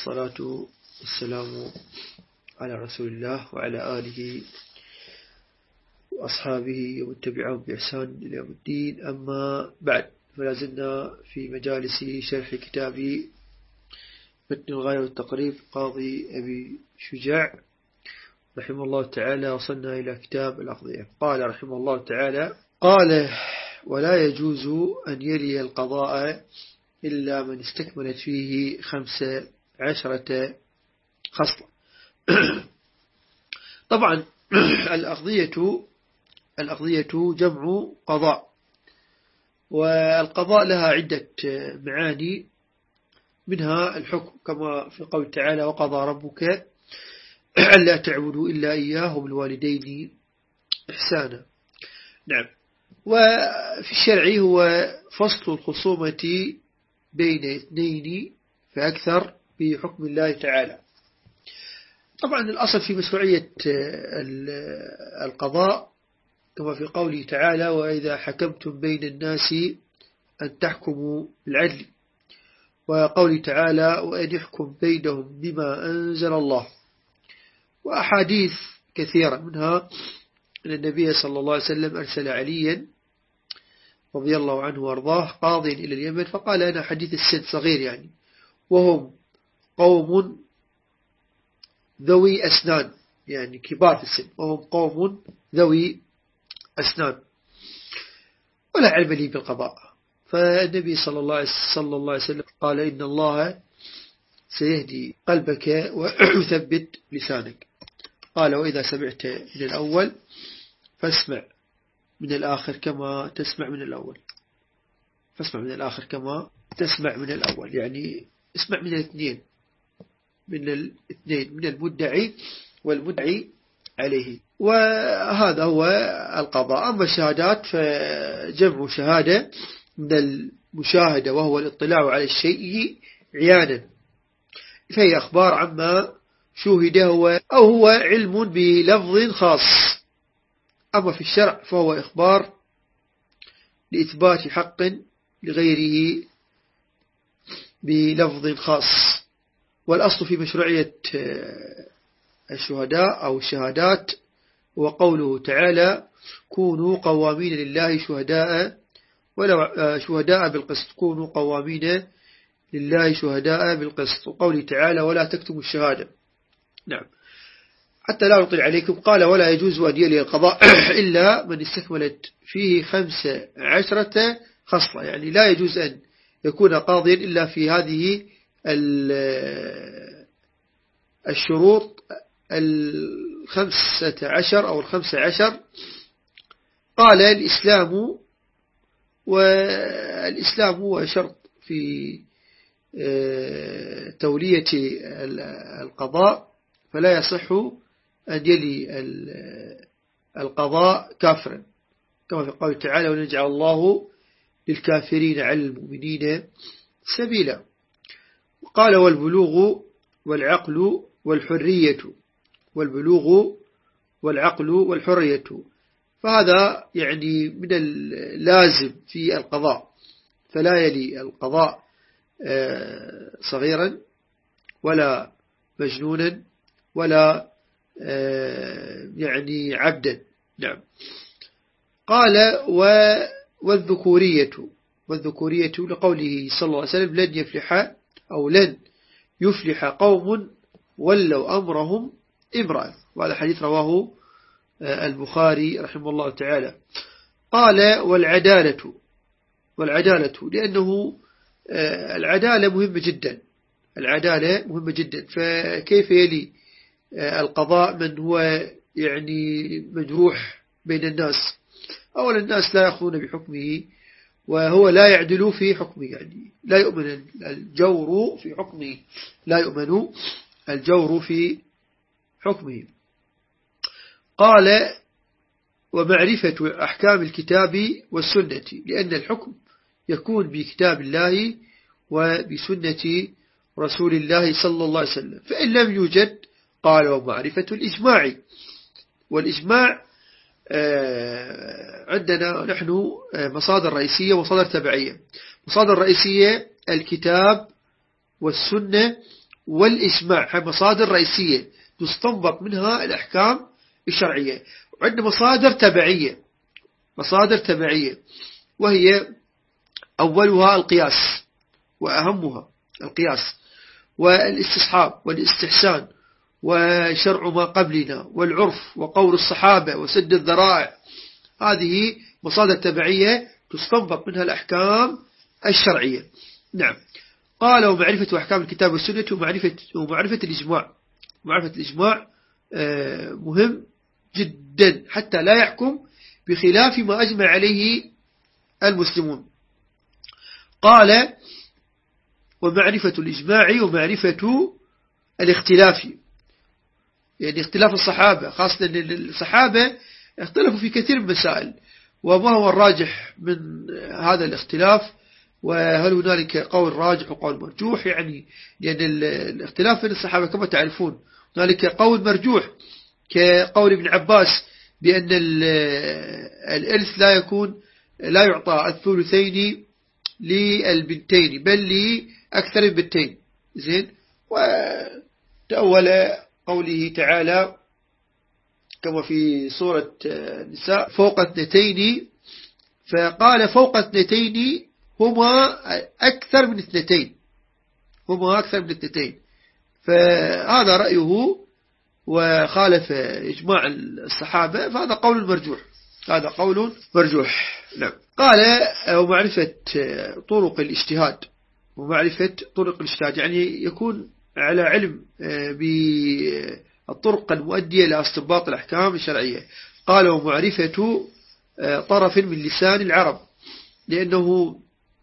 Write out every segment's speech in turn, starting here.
والصلاة والسلام على رسول الله وعلى آله وأصحابه ومن تبعهم بإحسان إلى يوم الدين. أما بعد، فلا زلنا في مجالس شرح كتاب متن الغاية والتقريب قاضي أبي شجاع رحمه الله تعالى. وصلنا إلى كتاب الأقضية. قال رحمه الله تعالى: قال: ولا يجوز أن يلي القضاء إلا من استكملت فيه 15 خصلة. طبعا الأقضية جمع قضاء، والقضاء لها عدة معاني، منها الحكم كما في قول تعالى: وقضى ربك ألا تعبدوا إلا إياه وبالوالدين إحسانا. نعم. وفي الشرع هو فصل الخصومة بين اثنين فأكثر بحكم الله تعالى. طبعا الأصل في مشروعية القضاء كما في قوله تعالى: وإذا حكمتم بين الناس أن تحكموا بالعدل، وقوله تعالى: وأن يحكم بينهم بما أنزل الله. وأحاديث كثيرة، منها أن النبي صلى الله عليه وسلم أرسل عليا رضي الله عنه وارضاه قاضيا إلى اليمن، فقال: أنا حديث السن صغير يعني، وهم قوم ذوي أسنان، يعني كبار في السن، وهم قوم ذوي أسنان ولا علم لي بالقضاء. فالنبي صلى الله عليه وسلم قال: إن الله سيهدي قلبك ويثبت لسانك. قال: وإذا سمعت من الأول فاسمع من الآخر كما تسمع من الأول. فاسمع من الآخر كما تسمع من الأول، يعني اسمع من الاثنين، من المدعي والمدعي عليه. وهذا هو القضاء. أما الشهادات فجمع شهادة من المشاهدة، وهو الاطلاع على الشيء عيانا، فهي أخبار عما شوهده أو هو علم بلفظ خاص. أما في الشرع فهو إخبار لإثبات حق لغيره بلفظ خاص. والأصل في مشروعية الشهداء أو الشهادات هو قوله تعالى: كونوا قوامين لله شهداء بالقسط. كونوا قوامين لله شهداء بالقسط. وقوله تعالى: ولا تكتموا الشهادة. نعم. حتى لا نطيل عليكم. قال: ولا يجوز أن يلي القضاء إلا من استكملت فيه 15 خصلة، يعني لا يجوز أن يكون قاضيا إلا في هذه الشروط 15 أو 15. قال: الإسلام هو شرط في تولية القضاء، فلا يصح أن يلي القضاء كافرا، كما في قوله تعالى: ونجعل الله للكافرين على المؤمنين سبيلا. قال: والبلوغ والعقل والحرية. والبلوغ والعقل والحرية، فهذا يعني من اللازم في القضاء، فلا يلي القضاء صغيرا ولا مجنونا ولا يعني عبدا. نعم. قال: والذكورية لقوله صلى الله عليه وسلم: لن يفلح قوم ولوا أمرهم امرأة. وهذا حديث رواه البخاري رحمه الله تعالى. قال: والعدالة لأنه العدالة مهمة جدا. فكيف يلي القضاء من هو يعني مجروح بين الناس؟ أولا، الناس لا يأخذون بحكمه، وهو لا يعدل في حكمه، يعني لا يؤمن الجور في حكمه. قال: ومعرفة أحكام الكتاب والسنة، لأن الحكم يكون بكتاب الله وبسنة رسول الله صلى الله عليه وسلم. فإن لم يوجد، قال: ومعرفة الإجماع. والإجماع عندنا نحن مصادر رئيسية ومصادر تبعية. مصادر رئيسية الكتاب والسنة والإجماع، هي مصادر رئيسية تستنبط منها الأحكام الشرعية. وعندنا مصادر تبعية وهي أولها القياس، وأهمها القياس والاستصحاب والاستحسان وشرع ما قبلنا والعرف وقول الصحابة وسد الذرائع. هذه مصادر تبعية تستنبط منها الأحكام الشرعية. نعم. قال ومعرفة أحكام الكتاب والسنة ومعرفة الإجماع. معرفة الإجماع مهم جدا حتى لا يحكم بخلاف ما أجمع عليه المسلمون. قال ومعرفة الإجماع ومعرفة الاختلاف، يعني اختلاف الصحابة، خاصة أن الصحابة اختلفوا في كثير من المسائل، وما هو الراجح من هذا الاختلاف، وهل هنالك قول راجح وقول مرجوح، يعني لأن الاختلاف بين الصحابة كما تعرفون هنالك قول مرجوح كقول ابن عباس بأن الإرث لا يعطى الثلثين للبنتين بل لأكثر من بنتين. زين. وتأول قوله تعالى كما في سورة النساء فوق اثنتين، فقال فوق اثنتين هما أكثر من اثنتين، فهذا رأيه وخالف إجماع الصحابة، فهذا قول مرجوح. نعم. قال ومعرفة طرق الاجتهاد يعني يكون على علم بالطرق المؤدية لاستنباط الأحكام الشرعية. قال ومعرفة طرف من لسان العرب، لأنه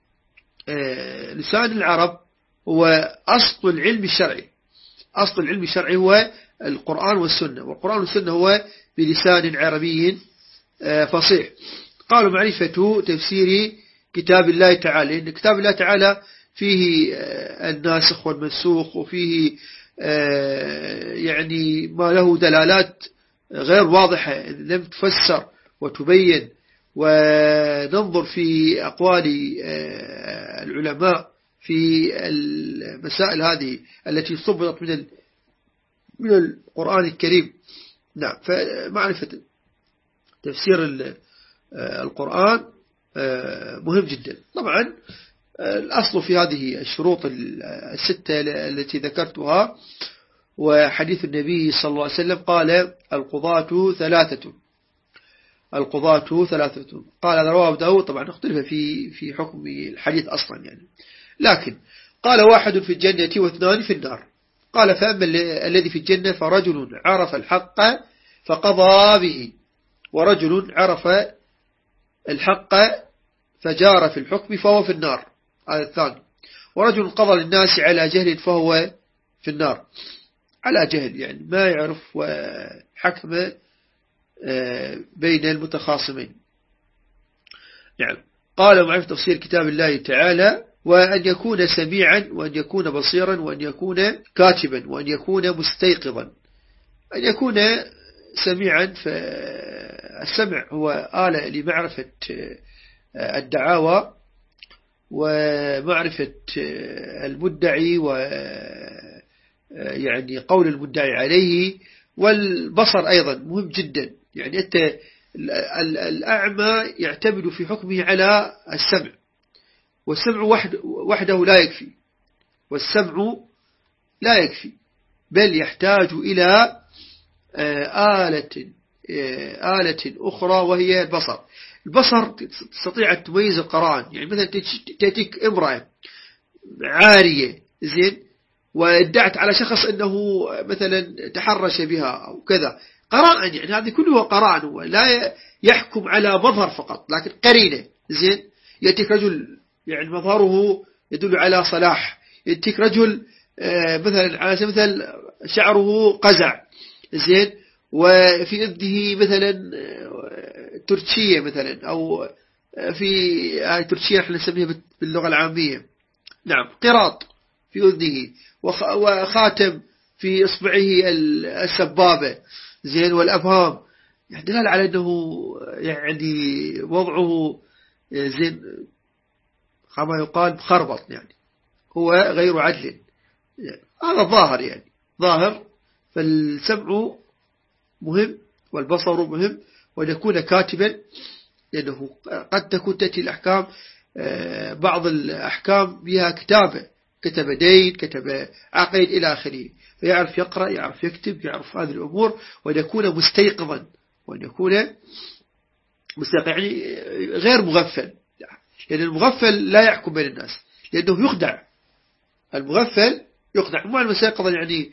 لسان العرب هو أصل العلم الشرعي هو القرآن والسنة، والقرآن والسنة هو بلسان عربي فصيح. قالوا معرفة تفسير كتاب الله تعالى، لأن كتاب الله تعالى فيه الناسخ والمنسوخ، وفيه يعني ما له دلالات غير واضحة لم تفسر وتبين، وننظر في أقوال العلماء في المسائل هذه التي استنبطت من القرآن الكريم. نعم. فمعرفة تفسير القرآن مهم جدا. طبعا الأصل في هذه الشروط الستة التي ذكرتها وحديث النبي صلى الله عليه وسلم قال القضاة ثلاثة. قال هذا رواه أبو داود، طبعا اختلف في حكم الحديث أصلا يعني، لكن قال واحد في الجنة واثنان في النار. قال فأما الذي في الجنة فرجل عرف الحق فقضى به، ورجل عرف الحق فجار في الحكم فهو في النار، هذا الثاني. ورجل قضى للناس على جهل فهو في النار، على جهل يعني ما يعرف وحكم بين المتخاصمين. نعم. قال معرفة تفسير كتاب الله تعالى، وأن يكون سميعا وأن يكون بصيرا وأن يكون كاتبا وأن يكون مستيقظا. أن يكون سميعا، فالسمع هو آلة لمعرفة الدعاوى ومعرفة المدعي ويعني قول المدعي عليه، والبصر أيضا مهم جدا. يعني أنت الأعمى يعتمد في حكمه على السمع، والسمع وحده لا يكفي، بل يحتاج إلى آلة أخرى وهي البصر تستطيع أن تميز القرائن. يعني مثلا تأتيك امرأة عارية زين وادعت على شخص أنه مثلا تحرش بها أو كذا، قرائن، يعني هذه كلها قرائن، ولا يحكم على مظهر فقط لكن قرينة. زين. يأتيك رجل يعني مظهره يدل على صلاح، يأتيك رجل مثلا على سبيل المثال شعره قزع، زين، وفي أذنه مثلا تركية مثلا، أو في تركية احنا نسميها باللغة العامية، نعم، قراط في أذنه، وخاتم في إصبعه السبابة، زين، والأبهام، يعني دلالة على أنه يعني وضعه زين كما يقال مخربط، يعني هو غير عدل. يعني هذا ظاهر، يعني ظاهر. فالسمع مهم والبصر مهم، وأن يكون كاتبا، لأنه قد تكون تأتي الأحكام، بعض الأحكام بها كتابة، كتب دين، كتب عقد إلى آخره، فيعرف يقرأ، يعرف يكتب، يعرف هذه الأمور، وأن يكون مستيقظا، وأن يكون مستيقظ يعني غير مغفل، لأن المغفل لا يحكم بين الناس لأنه يخدع. المغفل يخدع، مع المستيقظ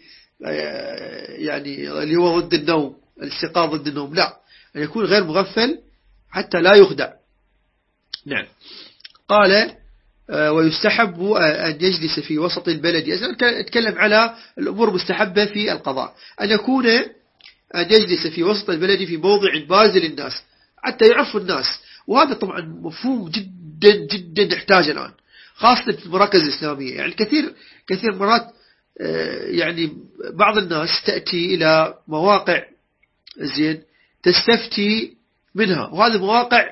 يعني اللي هو ضد النوم، الاستيقاظ ضد النوم، لا، أن يكون غير مغفل حتى لا يخدع. نعم. قال ويستحب أن يجلس في وسط البلد. أتكلم على الأمور المستحبة في القضاء، أن يجلس في وسط البلد في موضع بارز للناس حتى يعرفوا الناس. وهذا طبعا مفهوم جدا جدا نحتاج الآن، خاصة في المراكز الإسلامية. يعني كثير مرات يعني بعض الناس تأتي إلى مواقع زين تستفتي منها، وهذه المواقع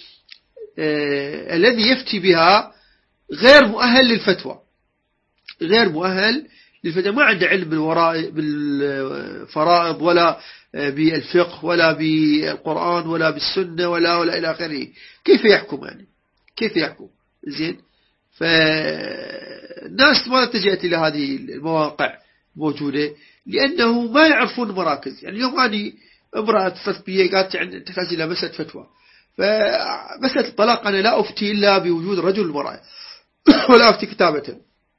الذي يفتي بها غير مؤهل للفتوى، غير مؤهل للفتوى، ما عنده علم بالفرائض ولا بالفقه ولا بالقرآن ولا بالسنة ولا إلى آخره. كيف يحكم؟ يعني كيف يحكم؟ زين. فالناس ما اتجهت إلى هذه المواقع موجودة لأنه ما يعرفون المراكز. يعني اليوم أنا امرأة اتصلت بي قالت يعني تحتاج إلى مسألة فتوى، فمسألة الطلاق أنا لا أفتي إلا بوجود رجل المرأة ولا أفتي كتابة.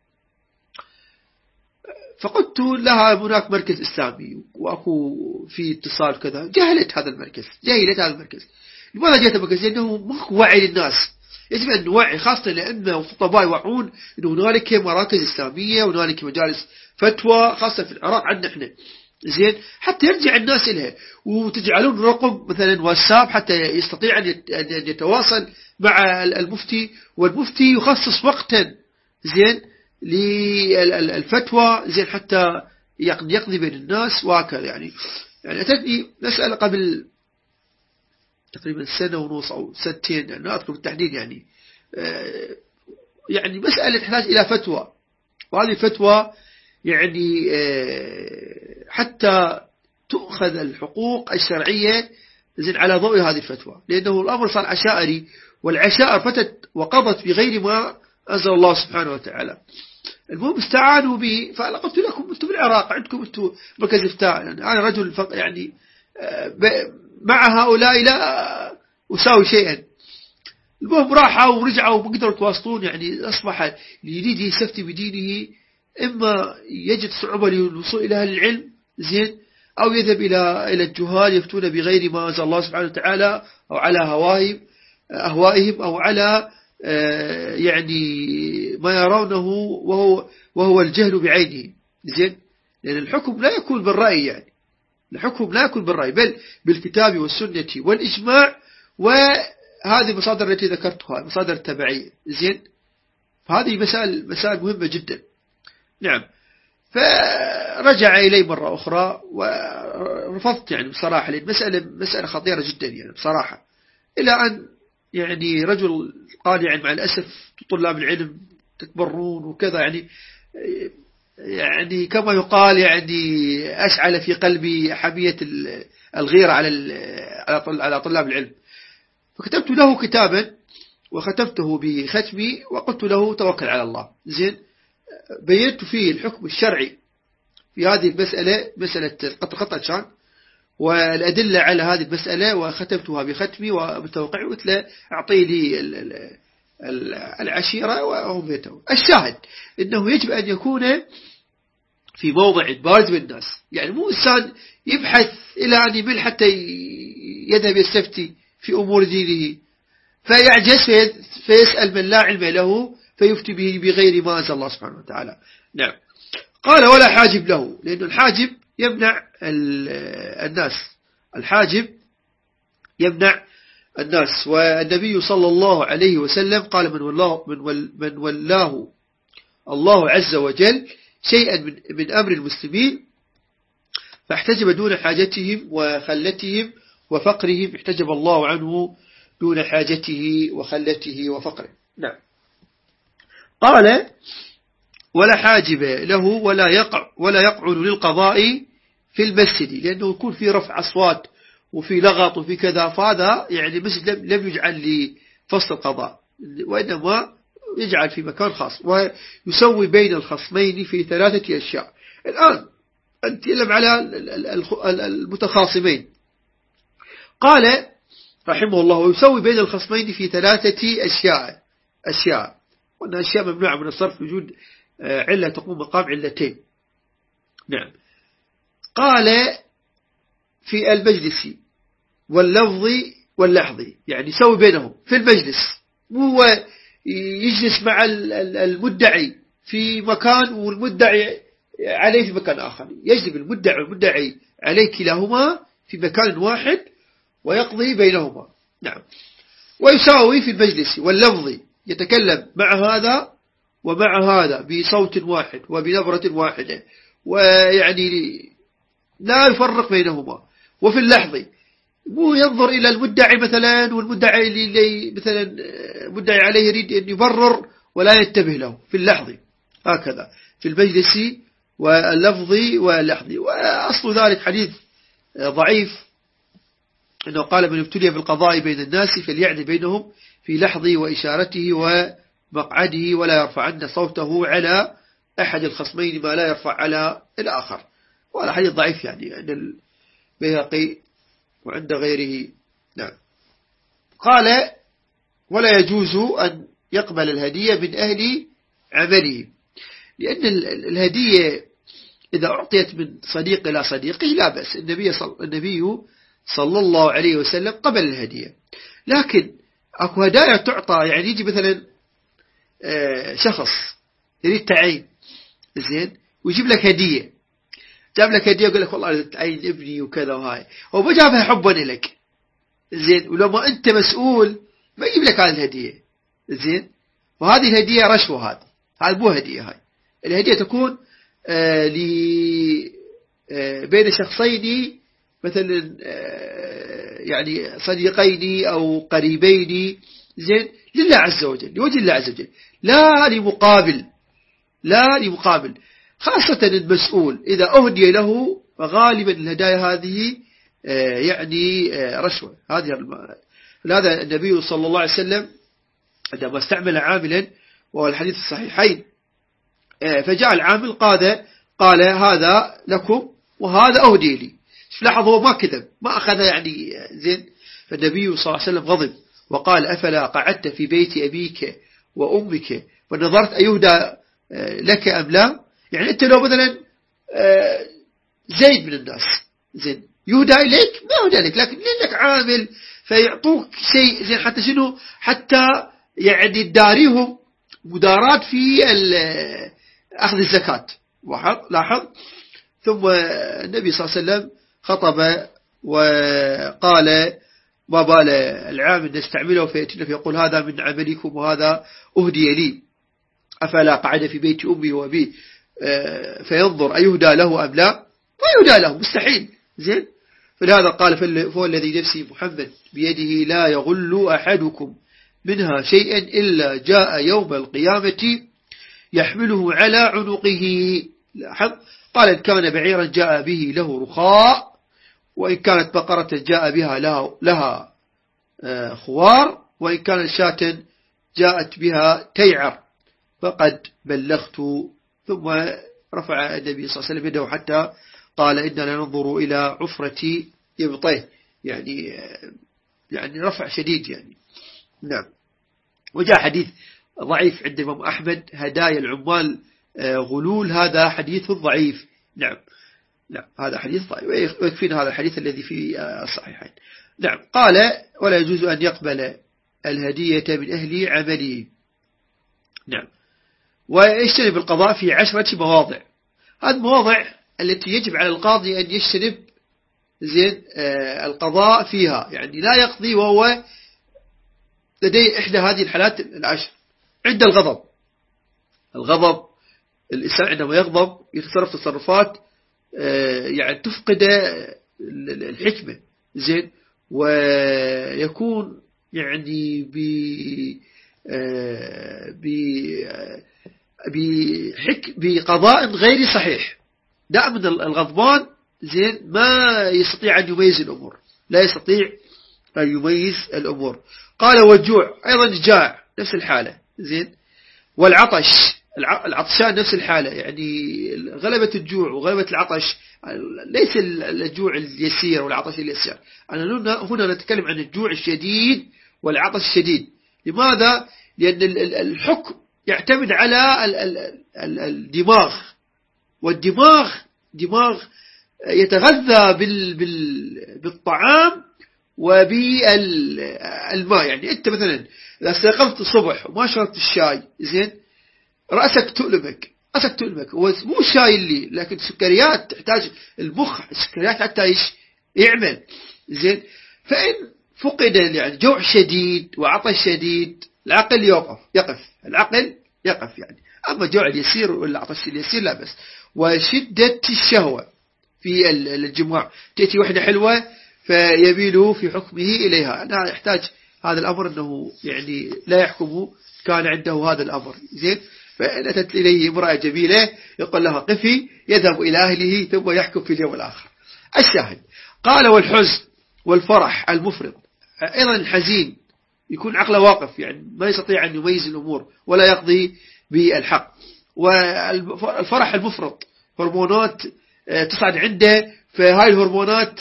فقلت لها هناك مركز إسلامي وأكو في اتصال كذا. جهلت هذا المركز. لماذا جهلت المركز؟ لأنه ماكو وعي للناس. يجب أن نوعي، خاصة لأن الخطباء يوعون أنه هنالك مراكز إسلامية وهنالك مجالس فتوى، خاصة في العراق عندنا احنا، زين، حتى يرجع الناس إليها، وتجعلون رقم مثلا واتساب حتى يستطيع أن يتواصل مع المفتي، والمفتي يخصص وقتا زين للفتوى، زين، حتى يقضي بين الناس وهكذا. يعني أتتني مسألة قبل تقريبا سنة ونص أو سنتين، يعني لا أذكر بالتحديد، يعني مسألة تحتاج إلى فتوى، وهذه الفتوى يعني حتى تؤخذ الحقوق الشرعية زين على ضوء هذه الفتوى، لأنه الأمر صار عشائري، والعشائر فتت وقضت بغير ما أنزل الله سبحانه وتعالى. المهم استعانوا به، فقلت لكم أنتم بالعراق عندكم أنتم مركز إفتاء، يعني أنا رجل يعني مع هؤلاء لا أساوي شيئا. المهم راحوا ورجعوا وما قدروا يتواصلون. يعني أصبح اللي يريد يستفتي بدينه إما يجد صعوبة للوصول إلى أهل العلم، زين، أو يذهب إلى الجهال يفتون بغير ما أنزل الله سبحانه وتعالى، أو على أهوائهم، أو على يعني ما يرونه وهو الجهل بعينه، زين. لأن الحكم لا يكون بالرأي، يعني الحكم لا يكون بالرأي، بل بالكتاب والسنة والإجماع، وهذه المصادر التي ذكرتها مصادر التبعية، زين. فهذه مسائل مهمة جدا. نعم. فرجع إلي مرة أخرى ورفضت، يعني بصراحة، لأن مسألة خطيرة جدا، يعني بصراحة، إلى أن يعني رجل قال يعني مع الأسف طلاب العلم تكبرون وكذا، يعني كما يقال، يعني أشعل في قلبي حمية الغيرة على طلاب العلم. فكتبت له كتابا وختمته بختمي وقلت له توكل على الله، زين. بينت فيه الحكم الشرعي في هذه المسألة، مسألة قطع شان، والأدلة على هذه المسألة، وختمتها بختمي وبتوقيع، قلت له أعطي لي العشيرة وهم بيته. الشاهد إنه يجب أن يكون في موضع بارز بالناس، يعني مو إنسان يبحث إلى أن يمل حتى يذهب يستفتي في أمور دينه فيعجز فيسأل من لا علم له فيفتي به بغير ما أنزل الله سبحانه وتعالى. نعم. قال ولا حاجب له، لأن الحاجب يمنع الناس، الحاجب يمنع الناس. والنبي صلى الله عليه وسلم قال من ولاه الله عز وجل شيئا من أمر المسلمين فاحتجب دون حاجتهم وخلتهم وفقرهم، احتجب الله عنه دون حاجته وخلته وفقره. نعم. قال ولا حاجب له ولا يقعد للقضاء في المسجد، لأنه يكون في رفع أصوات وفي لغط وفي كذا، فهذا يعني مسجد لم يجعل لفصل القضاء، وإنما يجعل في مكان خاص. ويسوي بين الخصمين في 3 أشياء. الآن نتكلم على المتخاصمين. قال رحمه الله: ويسوي بين الخصمين في 3 أشياء، وأن أشياء ممنوعة من الصرف وجود علة تقوم مقام علتين. نعم. قال: في المجلس واللفظ واللحظ، يعني يسوي بينهم في المجلس، هو يجلس مع المدعي في مكان والمدعي عليه في مكان آخر، يجلب المدعي والمدعي عليه كلاهما في مكان واحد ويقضي بينهما. نعم. ويساوي في المجلس واللفظ، يتكلم مع هذا ومع هذا بصوت واحد وبنبرة واحدة، ويعني لا يفرق بينهما. وفي اللحظ مو ينظر إلى المدعي مثلا، والمدعي اللي مثلا مدعي عليه يريد أن يبرر ولا ينتبه له في اللحظ، هكذا في المجلس واللفظ واللحظ. وأصل ذلك حديث ضعيف، أنه قال: من ابتلي بالقضاء بين الناس فليعدل بينهم في لحظه وإشارته ومقعده، ولا يرفعن صوته على أحد الخصمين ما لا يرفع على الآخر. وهذا حديث ضعيف يعني عند البيهقي وعند غيره. نعم. قال: ولا يجوز أن يقبل الهدية من أهل عمله، لأن الهدية إذا أعطيت من صديق إلى صديقه لا بأس. النبي صلى الله عليه وسلم قبل الهدية. لكن أكو هدايا تعطى، يعني يجي مثلا شخص يريد تعين، زين، ويجيب لك هدية، جاب لك هدية ويقول لك والله تعين ابني وكذا وهاي، هو ما جابها حبا لك، زين، ولما أنت مسؤول ما يجيب لك هذه الهدية، زين. وهذه الهدية رشوة، هذه مو هدية. هاي الهدية تكون بين شخصين مثلا، يعني صديقين أو قريبين، زين، لله عز وجل، لوجه الله عز وجل، لا لمقابل. خاصة المسؤول إذا أهدي له، فغالبا الهدايا هذه يعني رشوة. هذا النبي صلى الله عليه وسلم عندما استعمل عاملا، وهو الحديث الصحيحين، فجاء العامل قال: هذا لكم وهذا أهدي لي. لاحظ هو ما كذب، ما أخذ يعني، زين. فالنبي صلى الله عليه وسلم غضب وقال: أفلا قعدت في بيت أبيك وأمك ونظرت أيهدى لك أم لا؟ يعني أنت لو مثلا زيد من الناس، زين، يهدى إليك ما يهدى لك، لكن لأنك عامل فيعطوك شيء، زين، حتى شنو، حتى يعني تداريهم مدارات في أخذ الزكاة. لاحظ. ثم النبي صلى الله عليه وسلم خطب وقال: ما بال العامل نستعمله فيأتينا فيقول: هذا من عملكم وهذا أهدي لي، أفلا قعد في بيت أمي وأبي فينظر أيهدى له أم لا؟ ما يهدى له، مستحيل، زين. فلهذا قال: فهو الذي نفسي محمد بيده لا يغل أحدكم منها شيئا إلا جاء يوم القيامة يحمله على عنقه. لاحظ. قال: إن كان بعيرا جاء به له رخاء، وإن كانت بقرة جاء بها لها خوار، وإن كانت شاة جاءت بها تيعر، فقد بلغت. ثم رفع النبي صلى الله عليه وسلم يده حتى قال: إننا ننظر إلى عفرة إبطيه، يعني رفع شديد يعني. نعم. وجاء حديث ضعيف عند الإمام أحمد: هدايا العمال غلول، هذا حديث ضعيف. نعم. هذا حديث ضعيف، ويكفينا هذا الحديث الذي في الصحيحين. نعم. قال: ولا يجوز أن يقبل الهدية من أهل عمله. نعم. ويجتنب القضاء في 10 مواضع. هذه المواضع التي يجب على القاضي أن يجتنب، زين، القضاء فيها، يعني لا يقضي وهو لديه إحدى هذه الحالات 10. عند الغضب، الإنسان عندما يغضب يتصرف تصرفات يعني تفقد الحكمة، زين، ويكون يعني بقضاء غير صحيح. دائما الغضبان زين ما يستطيع أن يميز الأمور، لا يستطيع أن يميز الأمور. قال والجوع أيضا جاع نفس الحالة زين، والعطش العطشان نفس الحالة، يعني غلبة الجوع وغلبة العطش، ليس الجوع اليسير والعطش اليسير. أنا هنا نتكلم عن الجوع الشديد والعطش الشديد. لماذا؟ لأن الحكم يعتمد على الدماغ، والدماغ يتغذى بالطعام وبالماء. يعني أنت مثلا إذا استيقظت الصبح وما شربت الشاي زين، رأسك تؤلمك، مو الشاي اللي، لكن السكريات تحتاج المخ، السكريات حتى يعمل زين. فإن فقد يعني جوع شديد وعطش شديد، العقل يقف يعني. أما الجوع اليسير والعطش اليسير لا بس. وشدة الشهوة في الجماع، تأتي وحدة حلوة فيميل في حكمه إليها. أنا يحتاج هذا الأمر أنه يعني لا يحكمه، كان عنده هذا الأمر زين. فإن أتت إليه امرأة جميلة يقول لها قفي، يذهب إلى أهله ثم يحكم في اليوم الآخر. الشاهد قال والحزن والفرح المفرط، أيضا الحزين يكون عقله واقف، يعني ما يستطيع أن يميز الأمور ولا يقضي بالحق. والفرح المفرط هرمونات تصعد عنده، فهاي الهرمونات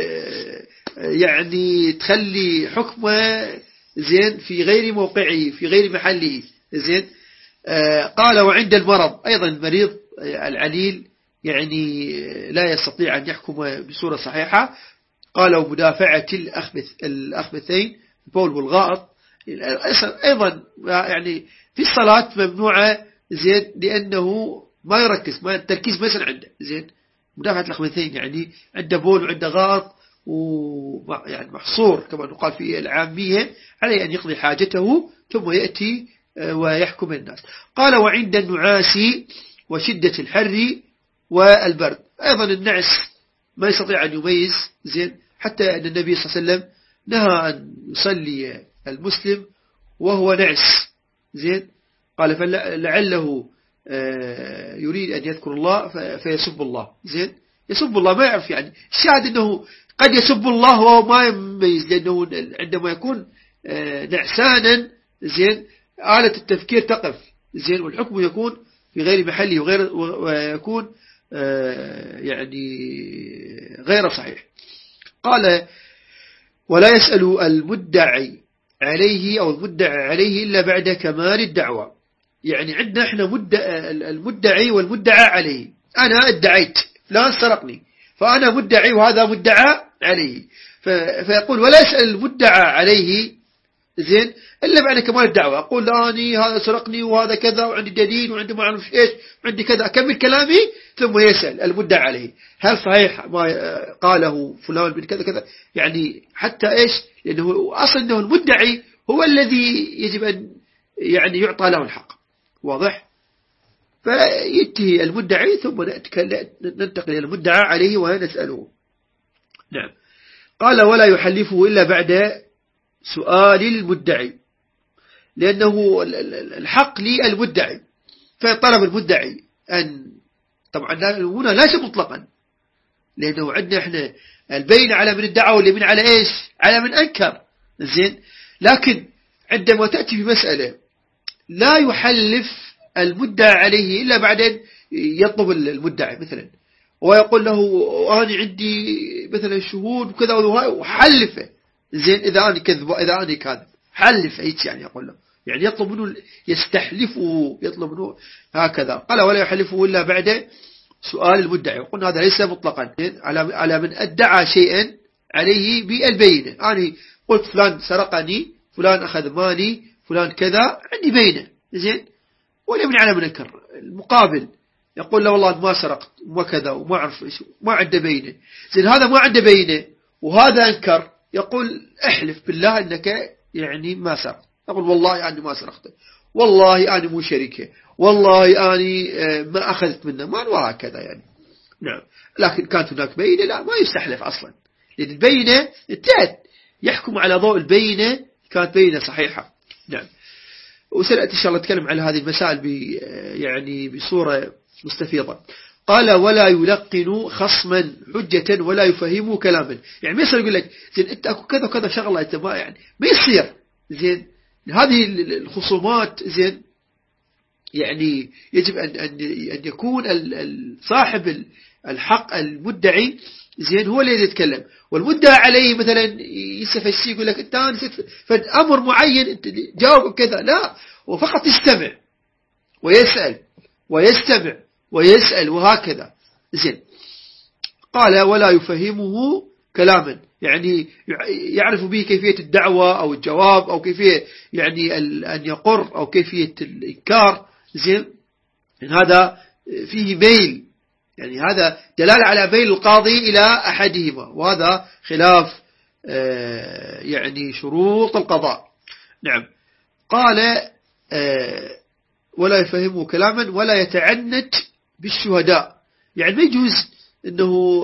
يعني تخلي حكمه زين في غير موقعه، في غير محله زين. قال وعند المرض أيضا المريض العليل يعني لا يستطيع أن يحكم بصورة صحيحة. قال ومدافعة الأخبثين، البول والغائط أيضا يعني في الصلاة ممنوعة زين، لأنه ما يركز، ما التركيز ما يصير عنده زين. مدافعة الأخبثين يعني عنده بول وعنده غائط، ويعني محصور كما نقال في العامية، عليه أن يقضي حاجته ثم يأتي ويحكم الناس. قال وعند النعاس وشدة الحر والبرد، أيضا النعس ما يستطيع أن يميز زين، حتى أن النبي صلى الله عليه وسلم نهى أن يصلي المسلم وهو نعس زين. قال فلعله يريد أن يذكر الله فيسب الله زين، يسب الله ما يعرف. يعني الشاهد أنه قد يسب الله وهو ما يميز، لأنه عندما يكون نعسانا زين آلة التفكير تقف زين، والحكم يكون في غير محله ويكون يعني غير صحيح. قال ولا يسأل المدعي عليه أو المدعى عليه إلا بعد كمال الدعوة. يعني عندنا احنا المدعي والمدعى عليه. أنا ادعيت فلان سرقني، فأنا مدعي وهذا مدعى عليه، فيقول ولا يسأل المدعى عليه زين إلا بعد كمال الدعوة. أقول لاني هذا سرقني وهذا كذا وعندي دليل وعندي ما أعرف إيش وعندي كذا، أكمل كلامي ثم يسأل المدعى عليه هل صحيح ما قاله فلان من كذا كذا، يعني حتى إيش، لأنه أصلا أنه المدعي هو الذي يجب أن يعني يعطى له الحق، واضح؟ فينتهي المدعي ثم ننتقل إلى المدعى عليه ونسأله. نعم. قال ولا يحلفه إلا بعد سؤال المدعي، لأنه الحق للمدعي، فطلب المدعي أن طبعا هنا ليس مطلقا، لأنه عندنا احنا البين على من ادعى واليمين على ايش، على من أنكر زين. لكن عندما تأتي في مسألة لا يحلف المدعى عليه إلا بعدين يطلب المدعي مثلا ويقول له أنا عندي مثلا شهود وكذا وحلفه زين، إذا أنا كذب إذا أنا كاذب حلف هيك، يعني يقول له يعني يطلب منه يستحلفه، يطلب منه هكذا. قال ولا يحلفه إلا بعد سؤال المدعي. وقلنا هذا ليس مطلقا على من ادعى شيئا عليه بالبينة. أنا قلت فلان سرقني، فلان أخذ مالي، فلان كذا، عندي بينة زين، واليمين على من أنكر. المقابل يقول له والله ما سرقت وما كذا وما أعرف إيش، ما عنده بينة زين، هذا ما عنده بينة وهذا أنكر، يقول احلف بالله أنك يعني ما سرقت، يقول والله أنا ما سرقت، والله أنا مو شريكه، والله أنا ما أخذت منه مال وهكذا يعني. نعم. لكن كانت هناك بينة لا ما يستحلف أصلا، لأن البينة انتهت، يحكم على ضوء البينة كانت بينة صحيحة. نعم. وسنأتي إن شاء الله نتكلم على هذه المسائل يعني بصورة مستفيضة. قال ولا يلقن خصما حجة ولا يفهمه كلاما. يعني ما يصير يقول لك زين أنت أكو كذا وكذا شغلة أنت ما يعني ما يصير زين هذه الخصومات زين يعني يجب أن يكون صاحب الحق المدعي زين هو اللي يتكلم، والمدعى عليه مثلا يسفسي يقول لك أنت نسيت فأمر معين أنت جاوب كذا، لا وفقط يستمع ويسأل ويستمع ويسأل وهكذا زين. قال ولا يفهمه كلاما يعني يعرف به كيفية الدعوة أو الجواب أو كيفية يعني أن يقر أو كيفية الإنكار زين. هذا فيه ميل يعني هذا دلالة على ميل القاضي إلى أحدهما، وهذا خلاف يعني شروط القضاء. نعم. قال ولا يفهمه كلاما ولا يتعنت بالشهداء. يعني ما يجوز أنه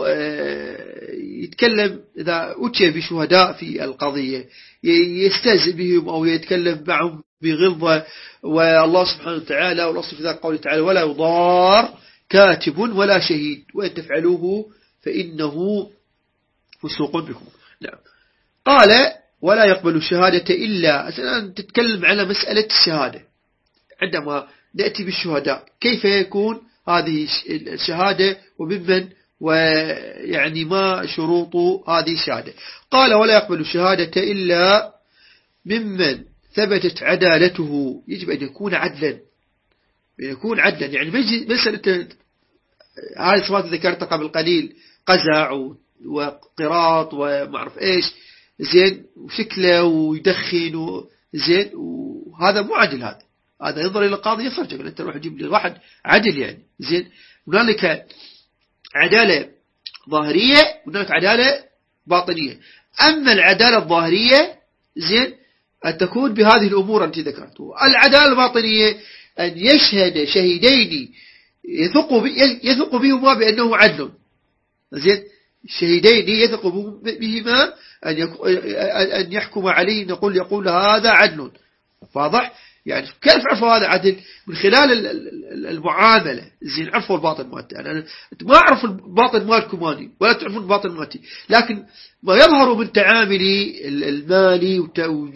يتكلم إذا أتي بشهداء في القضية يستهزئ بهم أو يتكلم معهم بغلظة. والله سبحانه وتعالى والأصل في ذلك قوله تعالى ولا يضار كاتب ولا شهيد وإن تفعلوه فإنه فسوق بكم. نعم. قال ولا يقبل الشهادة إلا تتكلم على مسألة الشهادة. عندما نأتي بالشهداء كيف يكون هذه الشهادة وممن ويعني ما شروط هذه الشهادة. قال ولا يقبل الشهادة إلا ممن ثبتت عدالته. يجب أن يكون عدلا يعني مسألة هذه الصفات ذكرتها قبل قليل قزع وقراط ومعرف إيش زين وشكله ويدخن زين وهذا مو عدل. هذا ينظر إلى القاضي يخرج يقول أنت روح جيب لي واحد عدل يعني زين. هنالك عدالة ظاهرية وهنالك عدالة باطنية. أما العدالة الظاهرية زين أن تكون بهذه الأمور التي ذكرتها. العدالة الباطنية أن يشهد شهيدين يثق بهما بأنه عدل زين. الشهيدين يثق بهما أن يحكم عليه يقول هذا عدل. واضح يعني كيف عرفوا هذا عدل؟ من خلال المعاملة زين. عرفوا الباطن مالتي أنا ما أعرف الباطن مالكم مالي ولا تعرفون الباطن مالتي، لكن ما يظهر من تعاملي المالي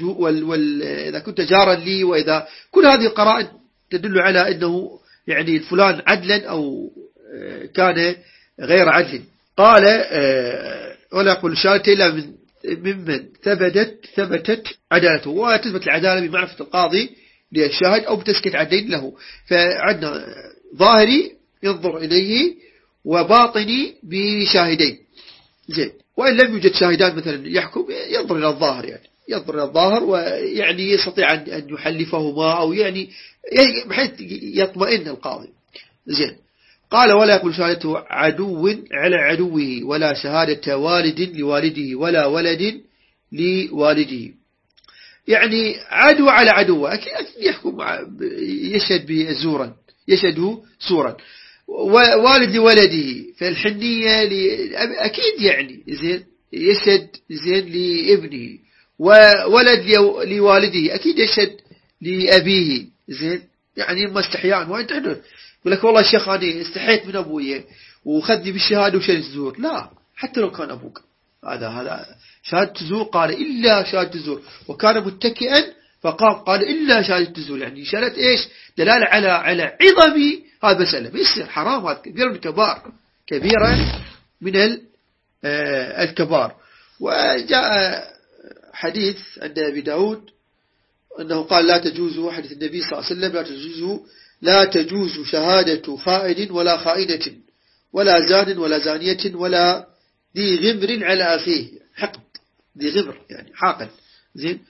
إذا كنت جارا لي وإذا كل هذه القرائن تدل على أنه يعني فلان عدلا أو كان غير عدل. قال ولا يقبل الشهادة إلا ممن ثبتت عدالته. وتثبت العدالة بمعرفة القاضي للشاهد أو بتسكت عدين له. فعندنا ظاهري ينظر إليه وباطني بشاهدين زين. وإن لم يوجد شاهدان مثلا يحكم ينظر إلى الظاهر يعني ينظر إلى الظاهر ويعني يستطيع أن يحلفهما أو يعني بحيث يطمئن القاضي زين. قال ولا يقبل شهادة عدو على عدوه ولا شهادة والد لوالده ولا ولد لوالده. يعني عدو على عدوه أكيد يحكم يشهد بزورا يشهد زورا. والد لولده فالحنية أكيد يعني زين يشهد زين لابنه. وولد لوالده أكيد يشهد لأبيه زين. يعني ما استحيان وين تحدث يقول لك والله الشيخ أنا استحيت من أبوي وخذني بالشهادة وشهادة الزور. لا حتى لو كان أبوك هذا شهادة الزور. قال إلا شهادة الزور وكان متكئا فقام قال إلا شهادة الزور. يعني شهادة إيش؟ دلالة على عظم هذا المسألة. بيصير حرام هذا كبير من الكبار كبيرا من الكبار. وجاء حديث عند أبي داود أنه قال لا تجوز حديث النبي صلى الله عليه وسلم لا تجوز شهادة خائن ولا خائنة ولا زان ولا زانية ولا ذي غمر على أخيه. حقد ذي غمر يعني حاقد زين.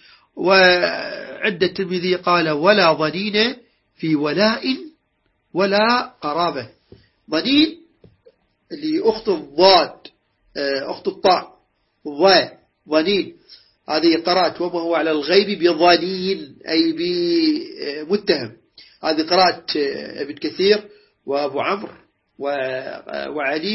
وعند الترمذي قال ولا ظنين في ولاء ولا قرابة. ظنين اللي أخت الضاد أخت الطاء ظنين هذه قراءة وما هو على الغيب بظنين أي بمتهم. هذه قراءة ابن كثير وابو عمرو وعلي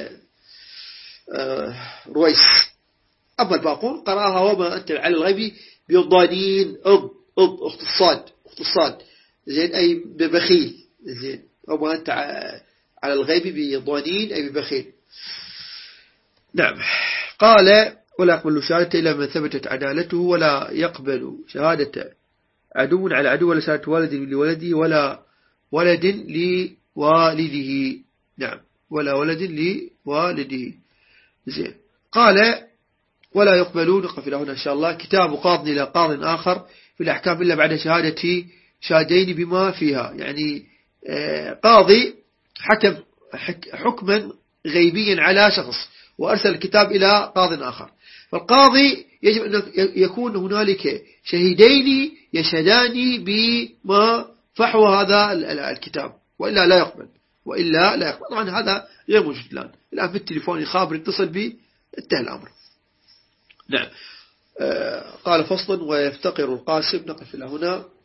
ورويس. أما الباقون قرأها وما أنت على الغيب بضانين أخت الصاد الصاد زين أي ببخيل زين، وما أنت على الغيب بضنين أي ببخيل. نعم. قال ولا يقبل شهادة إلا من ثبتت عدالته، ولا يقبل شهادة عدو على عدو، ولا شهادة والد لولده، ولا ولد لوالده. نعم، ولا ولد لوالده. زين. قال ولا يقبلون، نقف إلى هنا إن شاء الله. كتاب قاض إلى قاض آخر في الأحكام إلا بعد شهادة شاهدين بما فيها، يعني قاضي حكم حكما غيبيا على شخص وأرسل الكتاب إلى قاض آخر، فالقاضي يجب أن يكون هنالك شهيدين يشهدان بما فحوى هذا الكتاب، وإلا لا يقبل، وإلا لا يقبل. طبعا هذا غير موجود الآن في التليفون يخابر يتصل به انتهى الأمر. نعم. قال فصل ويفتقر القاسم، نقف إلى هنا.